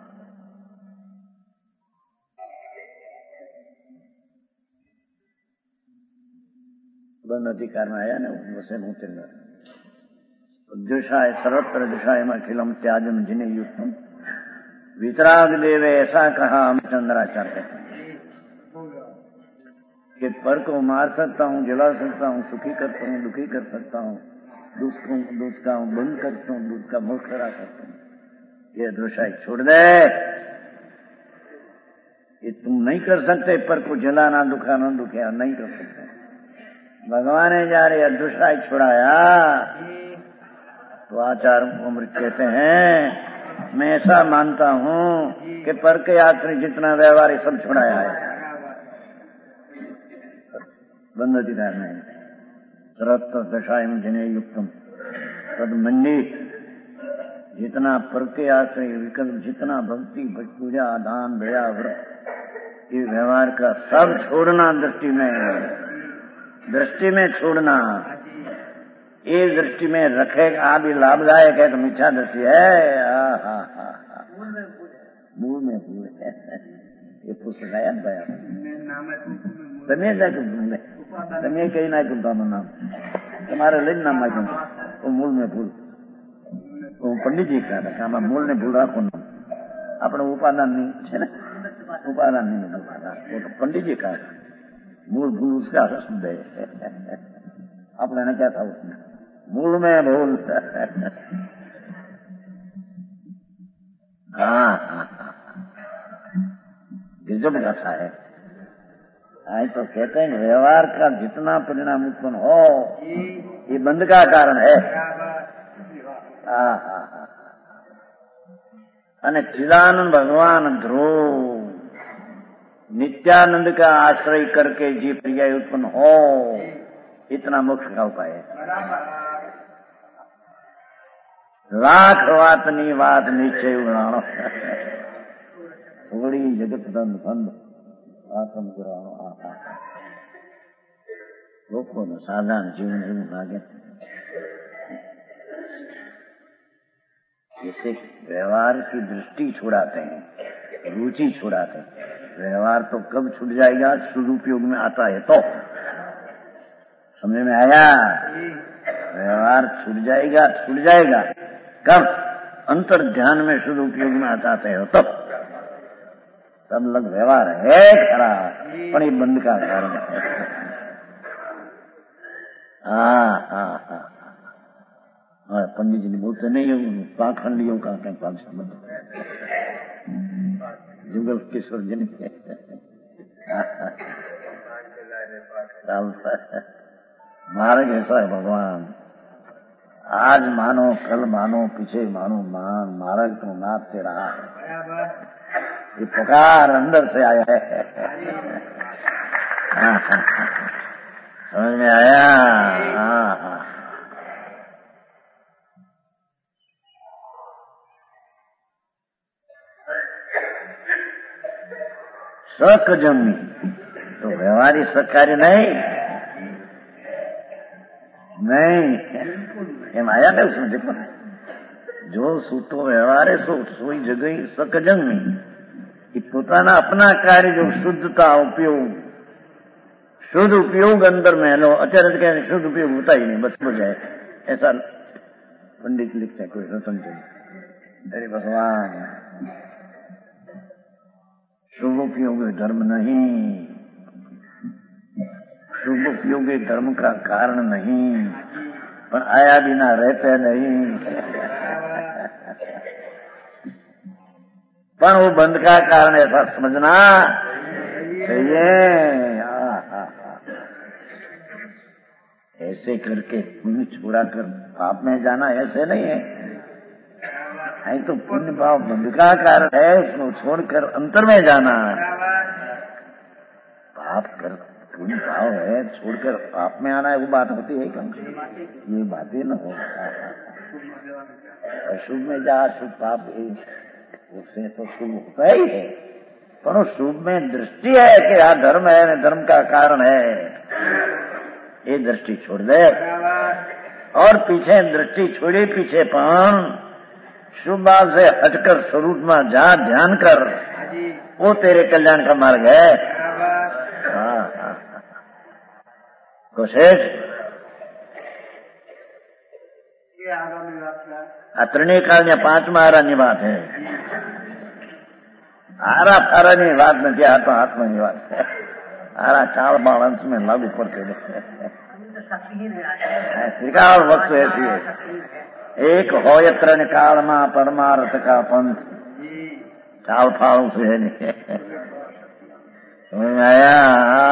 बंद अधिकार में आया ना वैसे नूतन दिशाए सर्वत्र दिशाए में अखिलम त्याजम जिने युद्धम वितराग देवे ऐसा कहा हम चंद्राचार्य कि पर को मार सकता हूँ, जला सकता हूँ, सुखी करता हूँ, दुखी कर सकता हूँ, दूध का बंद करता हूँ, दूध का मुख करा सकता हूँ। ये दिशाए छोड़ दे, ये तुम नहीं कर सकते। पर को जलाना दुखाना दुखिया नहीं कर सकते। भगवान ने जा रहे अदृष्टाई छुड़ाया तो आचार्य अमृत कहते हैं मैं ऐसा मानता हूँ कि पर के आश्रय जितना व्यवहार सब छुड़ाया है। बंद अधिकार में सर्वत्र दशाएं जिन्हें युक्तम तद मंडी, जितना पर के आश्रय विकल्प, जितना भक्ति पूजा दान दया व्रत ये व्यवहार का सब छोड़ना, दृष्टि में छोड़ना। ये दृष्टि में रखेगा भी लाभदायक है तो मिथ्या दृष्टि है। मूल में भूल है। ये पुस्तक आया गया તમે जाके भूल તમે कहीं ना પોતાનું नाम तुम्हारे लઈને नाम मांगो वो मूल में भूल। वो पंडित जी का था मूल ने भूल રાખો नाम આપણે ઉપાદાન नहीं है ना, उपादान नहीं है वो तो पंडित जी का मूल भूल उसका शुद्ध है। आपने ने क्या था उसमें मूल में भूल। गजब कथा है। आज तो कहते हैं व्यवहार का जितना परिणाम उत्पन्न हो ये बंद का कारण है। अने चिदानंद भगवान ध्रुव नित्यानंद का आश्रय करके जी पर्याय उत्पन्न हो इतना मोक्ष का उपाय है। लाख वातनी वात नीचे उड़ाणो उगड़ी जगत दंड बंद आत्म गुराणो आहा। लोगों ने साधारण जीवन जीवन लागे जैसे व्यवहार की दृष्टि छुड़ाते हैं, रुचि छुड़ाते हैं। व्यवहार तो कब छूट जाएगा सदुपयोग में आता है तो समझ में आया। व्यवहार छूट जाएगा कब अंतर ध्यान में शुद्ध उपयोग में आता है तो तब लग व्यवहार है खरा पण ये बंद का कारण है। पंडित जी ने बोलते नहीं पाखंडियों का कहीं पाक संबंध जुगल किशोर जी ने मार्ग ऐसा है भगवान। आज मानो कल मानो पीछे मानो मान मार्ग तो नापते रहा है। ये पुकार अंदर से आया है। समझ में आया? सक जमी तो व्यवहारिक सत्कार्य नहीं एम आया था उसमें। देखो जो सूतो व्यवहार है सोई जगह सक जमी પોતાના अपना कार्य जो शुद्धता उपयोग शुद्ध उपयोग अंदर में लो। अचानक कहने शुद्ध उपयोग होता ही नहीं, बस हो जाए ऐसा पंडित लिखते हैं कोई रतन चंद। अरे भगवान शुभ उपयोग धर्म नहीं, शुभ उपयोग धर्म का कारण नहीं, पर आया बिना रहते नहीं। पर वो बंद का कारण ऐसा समझना चाहिए। ऐसे करके पुण्य छोड़ा कर पाप में जाना ऐसे नहीं है तो पुण्य भाव बंद का कारण है, उसको छोड़कर अंतर में जाना। पाप कर पुण्य भाव है छोड़कर पाप में आना है, वो बात होती है कम ये बातें न हो। अशुभ में जा शुभ पाप उससे तो शुभ होता ही है, पर शुभ में दृष्टि है कि यह धर्म है, धर्म का कारण है, ये दृष्टि छोड़ दे। और पीछे दृष्टि छोड़ी, पीछे पान शुभ भाव से हटकर स्वरूप में जा ध्यान कर, वो तेरे कल्याण का मार्ग है। कोशिश त्रिणी काल ने 5 आरानी बात है। आरा फारानी बात नहीं, आत्मा आत्मानी बात है। आरा काल बालंस में लागू पड़ते त्रिकाल वस्तु ऐसी है। एक हो त्रण काल में परमार्थ का पंथ चाल फाल से है नहीं। आया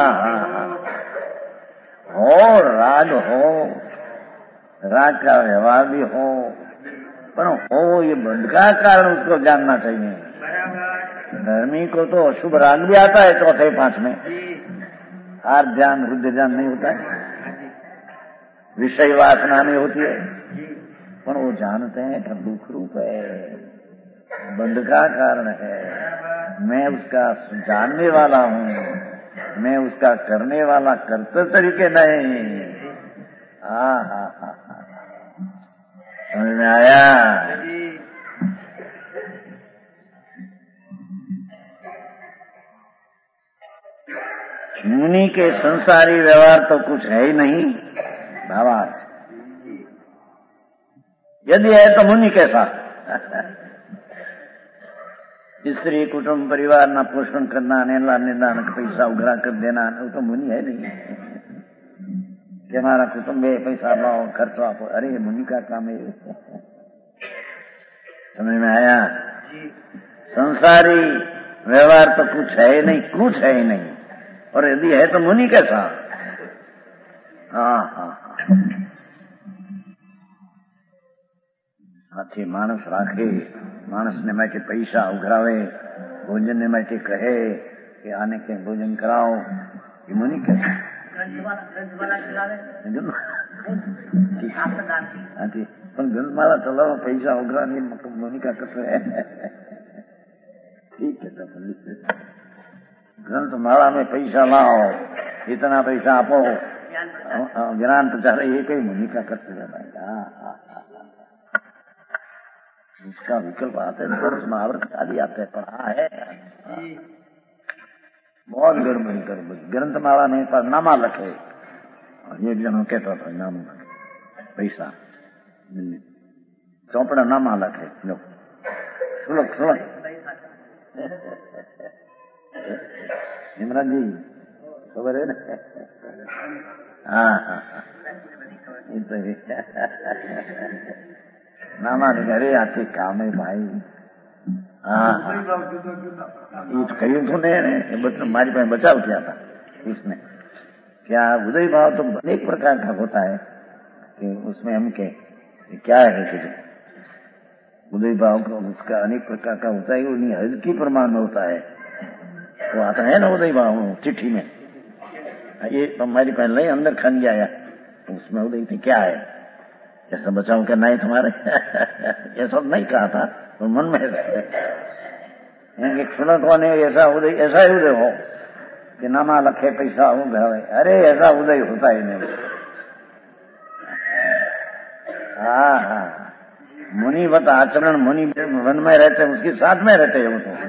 हो राग हो, राग का व्यवहार भी हो, पर हो ये बंध का कारण उसको जानना चाहिए। धर्मी को तो अशुभ राग भी आता है 4थे 5 में, हार ध्यान रुद्र ध्यान नहीं होता है, विषय वासना नहीं होती है, पर वो जानते हैं कि दुख रूप है, बंध का कारण है। मैं उसका जानने वाला हूँ, मैं उसका करने वाला करते तरीके नहीं। समझ में आया? मुनि के संसारी व्यवहार तो कुछ है ही नहीं बाबा। यदि है तो मुनि कैसा? स्त्री कुटुंब परिवार ना पोषण करना, नेला निदान पैसा उघरा कर देना, वो तो मुनि है नहीं कि हमारा कुटुंब है, पैसा लाओ खर्चो आपो। अरे मुनि का काम है। समझ में आया? संसारी व्यवहार तो कुछ है ही नहीं, कुछ है ही नहीं, और यदि है तो मुनि कैसा? हाथी मानस राखे, मानस ने માટે पैसा उघरावे, भोजन ने માટે कहे कि आने के भोजन कराओ, ये मुनि कैसा? ग्रंथमाला चलाओ, पैसा उघराने मुनि का कसर है। ठीक है, ग्रंथमाला में पैसा लाओ, इतना पैसा आपो, ज्ञान प्रचार, ये कोई मुनि का कसर है भाई। इसका विकल्प आते हैं तो महावृत आदि आते हैं, पढ़ा है बहुत गड़बड़ी। ग्रंथमाला में पर नामा लखे, और ये जनों कहता था नाम पैसा चौपड़ा नामा लखे, लो सुनो इमरान जी खबर है ना? नामा अरे आते काम है भाई। कहीं तो नहीं, हमारी पास बचाव किया था इसमें। क्या उदय भाव तो अनेक प्रकार का होता है कि उसमें हम के क्या है कि उदय भाव का उसका अनेक प्रकार का होता है, वो नहीं हल्की प्रमाण में होता है। वो आता है ना उदय भाव चिट्ठी में, ये हमारी पहले अंदर खन गया तो उसमें उदय थी क्या है, ऐसा बचाओ क्या नहीं तुम्हारे ये सब नहीं कहा था, तो मन में सुनत होने ऐसा ही उदय हो कि नामा लखे पैसा हो गए, अरे ऐसा उदय होता ही नहीं। हाँ, मुनिवत आचरण, मुनि वन में रहते उसके साथ में रहते हैं, वो तो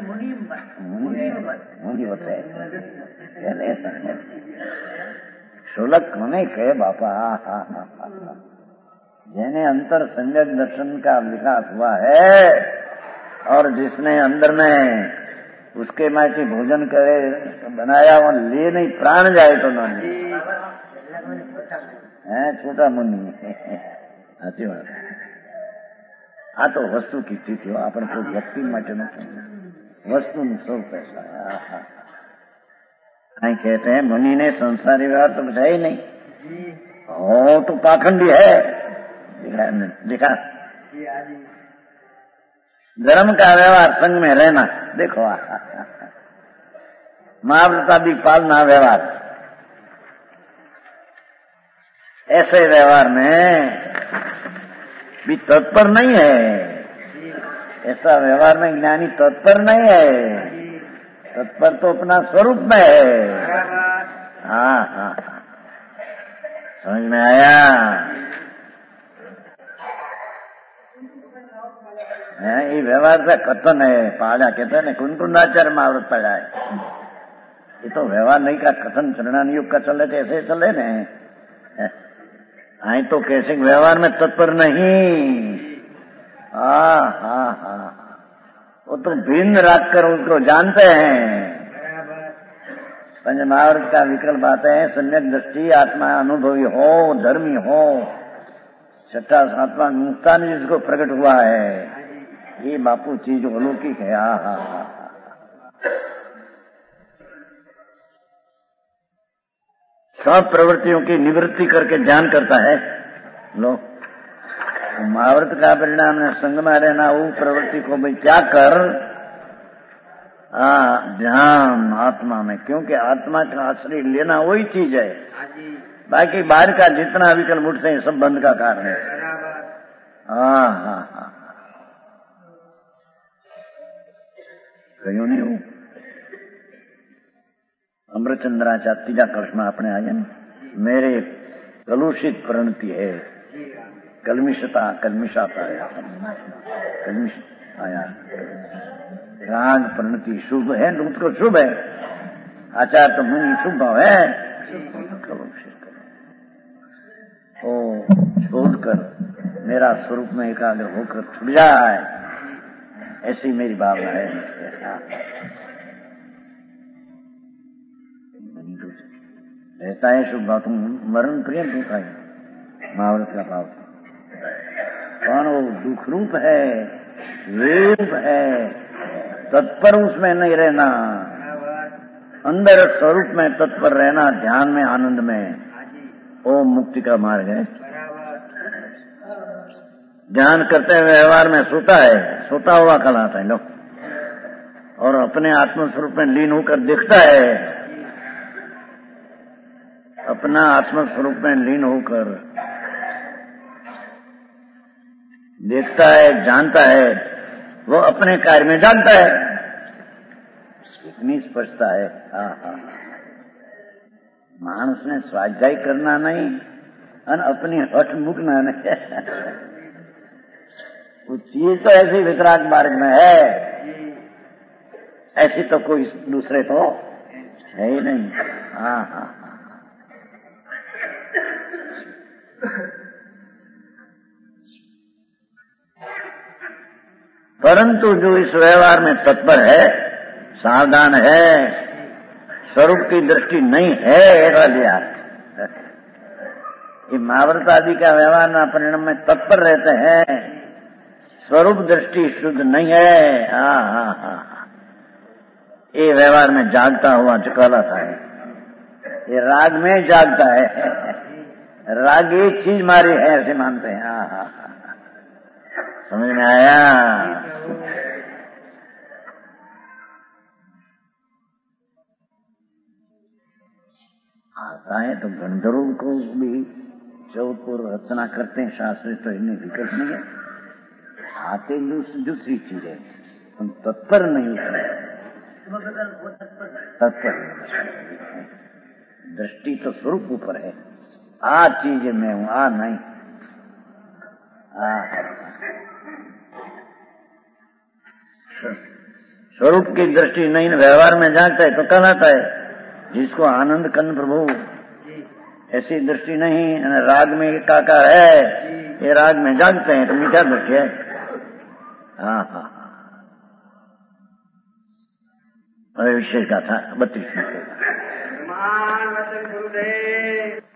मुनिवत है। शुलक होने के बापा, जिन्हें अंतर संयक दर्शन का विकास हुआ है और जिसने अंदर में उसके मायके भोजन करे बनाया और ले नहीं प्राण जाए तो न है छोटा मुनि। સાચી વાત। આ તો વસ્તુ કીધી થયો, આપણે કોઈ વ્યક્તિ માટે નથી, વસ્તુનું સ્વરૂપ ऐसा है। नहीं कहते हैं मुनि ने संसारी व्यवहार तो बताया ही नहीं, हो तो पाखंडी है, दिखा धर्म का व्यवहार, संग में रहना, देखो महाव्रतादि पालना व्यवहार, ऐसे व्यवहार में भी तत्पर नहीं है, ऐसा व्यवहार में ज्ञानी तत्पर नहीं है, तत्पर तो अपना स्वरूप में है। हाँ, समझ में आया? ये व्यवहार का कथन है, पहाड़ा कहते हैं ना, कुंकुंडाचार्य महाव्रत पढ़ा है, ये तो व्यवहार नहीं का कथन चरणान युग का चले थे, ऐसे चले न। आई तो कैसे व्यवहार में तत्पर नहीं। हाँ, वो तो भिन्न रखकर उसको जानते हैं। पंच महाव्रत का विकल्प बातें हैं, सम्यक दृष्टि, आत्मा अनुभवी हो, धर्मी हो, छठा सातवां मुक्तान जिसको प्रकट हुआ है, ये बापू चीज अलौकिक है। सब प्रवृत्तियों की निवृत्ति करके ज्ञान करता है। लो, महाव्रत का परिणाम है संग में रहना, वो प्रवृत्ति को भी त्याग कर ध्यान आत्मा में, क्योंकि आत्मा का आश्रय लेना वही चीज है, बाकी बाहर का जितना विकल्प उठते हैं सब बंद का कारण है। हाँ, कहीं नहीं हो अमृतचंद्राचार्य तीजा कल्ष में अपने आए, मेरे कलुषित प्रणति है, कलमिशाता है, कलमिश आया, राग प्रणति शुभ है, दूध को शुभ है, आचार तो मुनि शुभ भाव है, कलुषित ओ छोड़कर मेरा स्वरूप में एकाग्र होकर छुट जाए, ऐसी मेरी भावना है। रहता है शुभ भाव, तुम मरण प्रिय दुख है, महाव्रत का भाव, कौन वो दुख रूप है, वेप है, तत्पर उसमें नहीं रहना, अंदर स्वरूप में तत्पर रहना, ध्यान में, आनंद में, वो मुक्ति का मार्ग है। ध्यान करते हुए व्यवहार में सोता है, सोता हुआ कहलाता है लोग, और अपने आत्मस्वरूप में लीन होकर देखता है, अपना आत्मस्वरूप में लीन होकर देखता है, जानता है, वो अपने कार्य में जानता है, इतनी स्पष्टता है। हाँ, मानस ने स्वाध्याय करना नहीं और अपनी हठ मुकना नहीं वो चीज तो ऐसी वितराग मार्ग में है, ऐसी तो कोई दूसरे तो है ही नहीं। हाँ, परंतु जो इस व्यवहार में तत्पर है, सावधान है, स्वरूप की दृष्टि नहीं है, ऐसा लिया, ये महाव्रत आदि का व्यवहार ना परिणाम में तत्पर रहते हैं, स्वरूप दृष्टि शुद्ध नहीं है। हाँ, ये व्यवहार में जागता हुआ कहलाता है, ये राग में जागता है, राग एक चीज मारी है ऐसे मानते हैं। हाँ, समझ में आया? आता है तो गंधर्व को भी चौपुर रचना करते हैं शास्त्री, तो इन्हें विकल्प नहीं है। आते दूसरी चीज है, तुम तत्पर नहीं तत्पर। दृष्टि तो स्वरूप ऊपर है, आ चीज मैं हूं, आ नहीं। स्वरूप की दृष्टि नहीं, व्यवहार में जागता है तो कहलाता है जिसको आनंद कन प्रभु। ऐसी दृष्टि नहीं, राग में एकाकार है, ये राग में जागते हैं तो मीठा दृष्टि है। हाँ हाँ हाँ, विशेष गाथा 32 में।